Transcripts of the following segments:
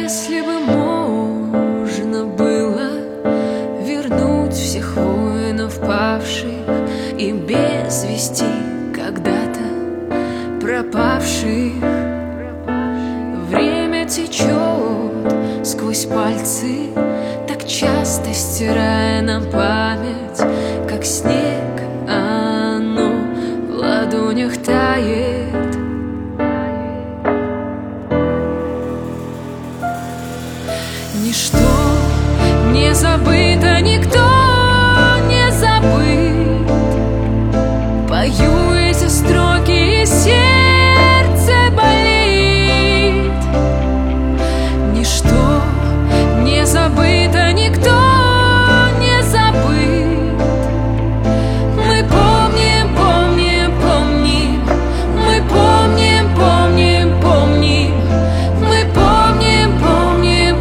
Если бы можно было вернуть всех воинов павших и без вести когда-то пропавших, время течет сквозь пальцы, так часто стирая нам память, как снег, оно в ладонях тает. Ничто не забыто, никто не забыт. Пою эти строки, и сердце болит. Ничто не забыто, никто не забыт. Мы помним, помним, помним. Мы помним, помним, помним. Мы помним, помним,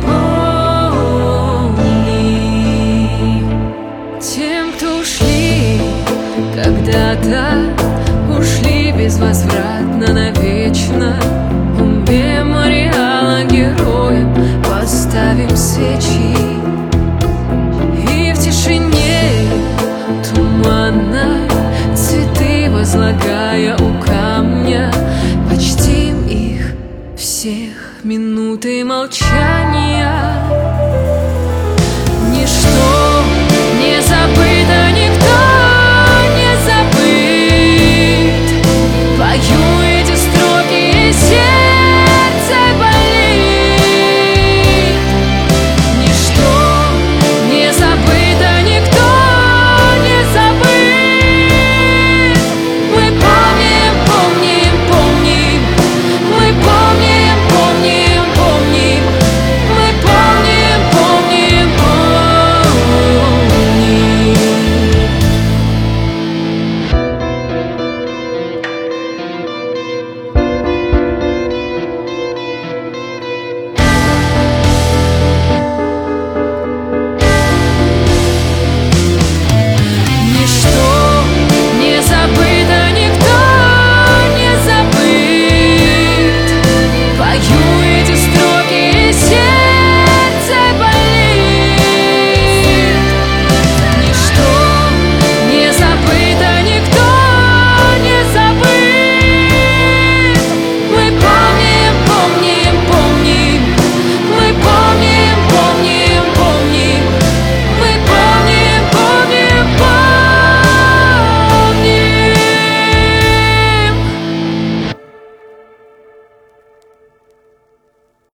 помним. Тем, кто ушли когда-то, ушли безвозвратно навечно. У мемориала героям поставим свечи, и в тишине туманной цветы возлагаем.